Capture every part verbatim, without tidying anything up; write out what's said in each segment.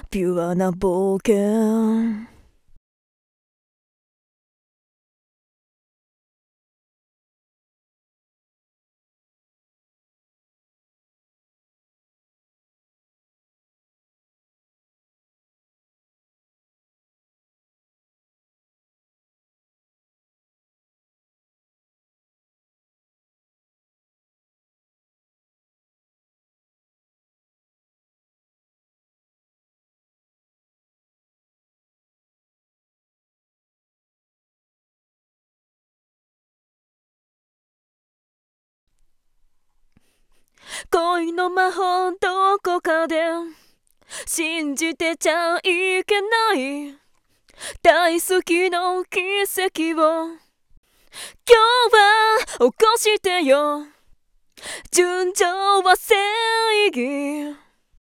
ピュアな冒険。恋の魔法どこかで信じてちゃいけない、大好きの奇跡を今日は起こしてよ。純情は正義。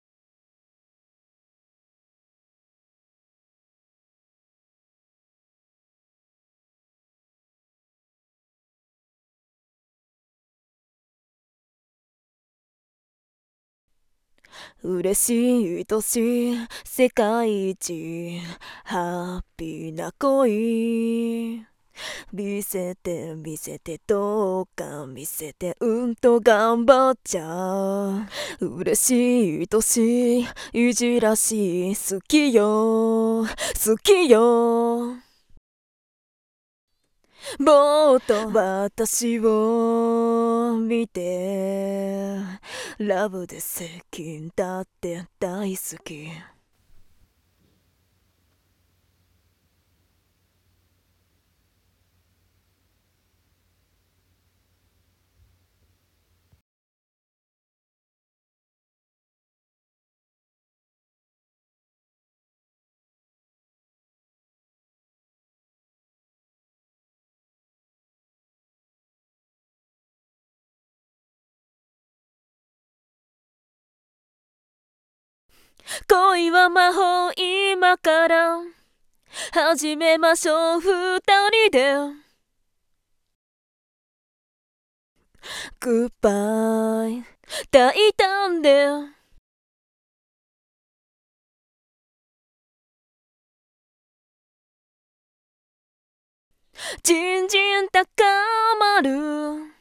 嬉しい愛しい世界一ハッピーな恋、見せて見せてどうか見せて、うんと頑張っちゃう。嬉しい愛しいいじらしい好きよ好きよ。もっと私を見て、ラブで接近だって大好き。恋は魔法、今から始めましょう二人で。グッバイ大胆で、じんじん高まる。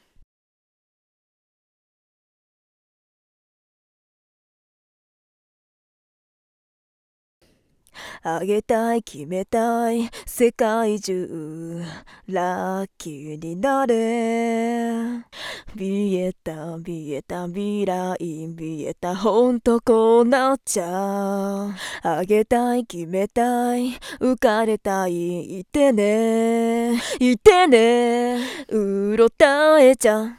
あげたい決めたい世界中ラッキーになれ。見えた見えた未来見えた、ほんとこうなっちゃう。あげたい決めたい浮かれたい、いてねいてね。うろたえちゃ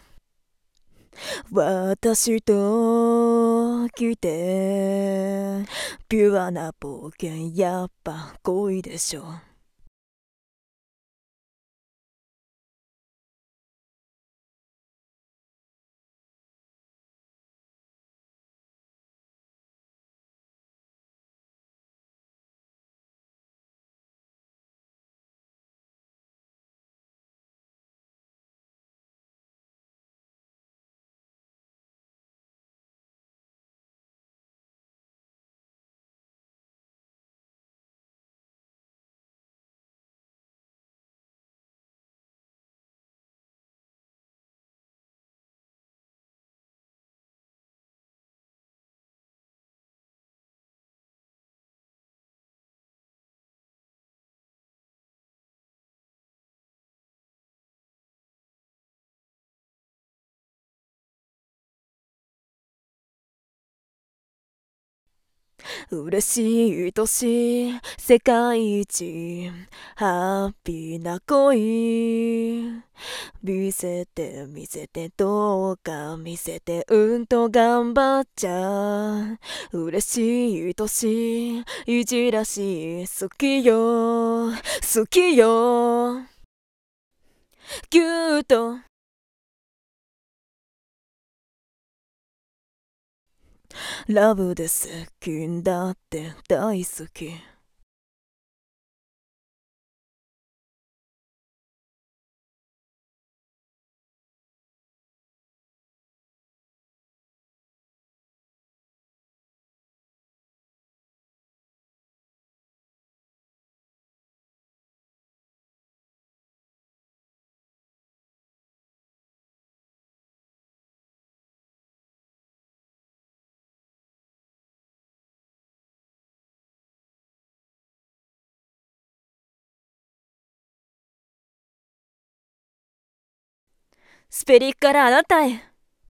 私と来て、ピュアな冒険やっぱ恋でしょ。嬉しい愛しい世界一ハッピーな恋、見せて見せてどうか見せて、うんと頑張っちゃう。嬉しい愛しいいじらしい好きよ好きよ。ぎゅーっとラブで接近だって大好き。 スペリッからあなたへ。